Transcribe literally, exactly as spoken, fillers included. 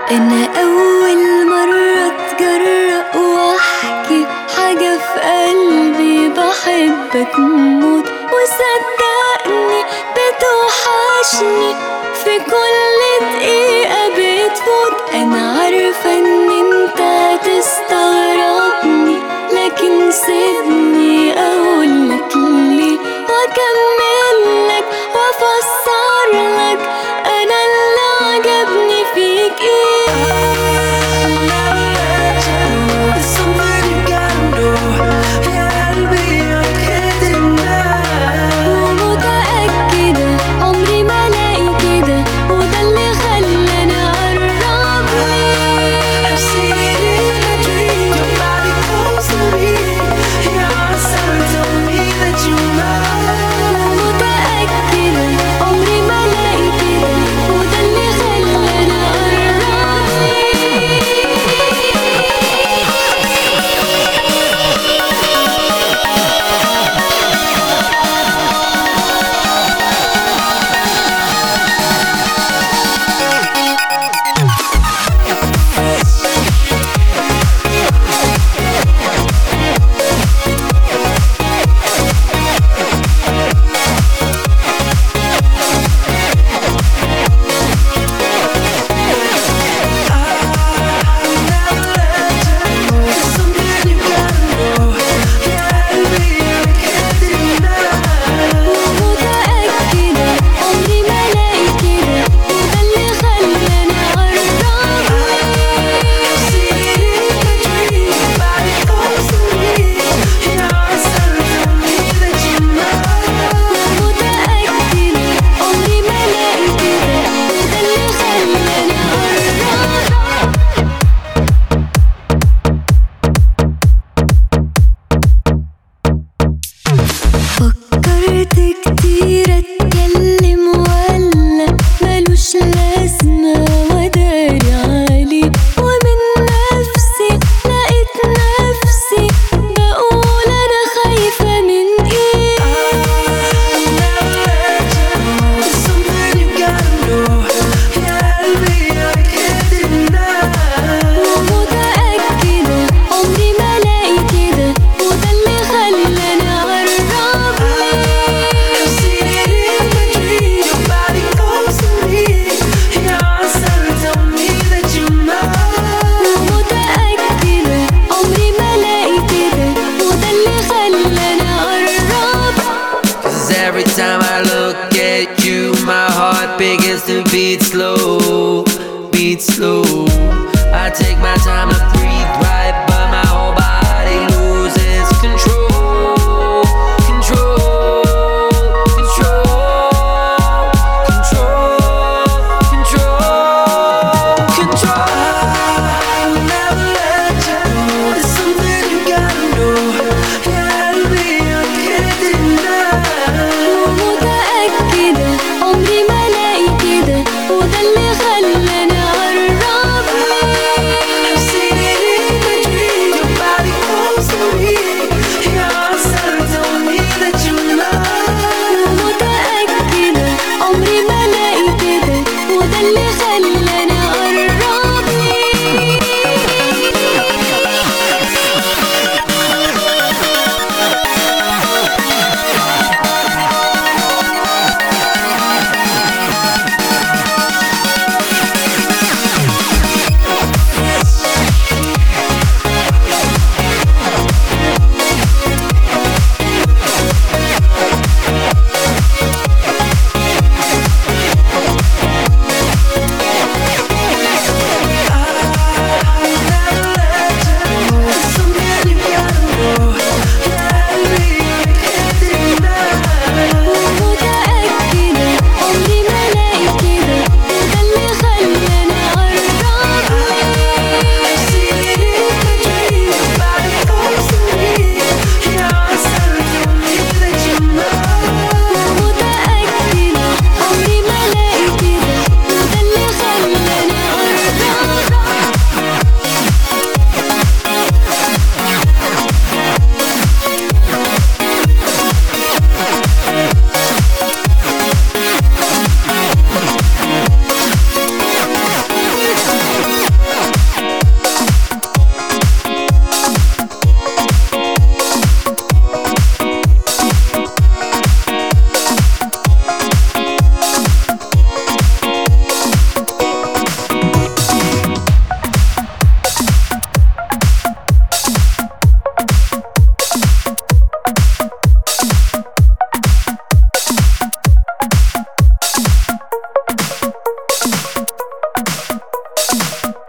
أنا أول مرة أتجرأ وأحكي حاجة في قلبي، بحبك موت وصدقني بتوحشني في كل دقيقة بتفوت. أنا عارفة إن أنت هتستغربني، لكن سيبني أقولك ليه وأكملك وأفسرلك أنا اللي عجبني فيك إيه. فكرت كتير اتكلم ولا ملوش لازمة وداري عليه، ومن نفسي لقيت نفسي بقول انا خايفة من ايه. ومتأكدة عمري ما الاقي كده، وده اللي خلاني اقرب. Every time I look at you, my heart begins to beat slow, beat slow. I take my time to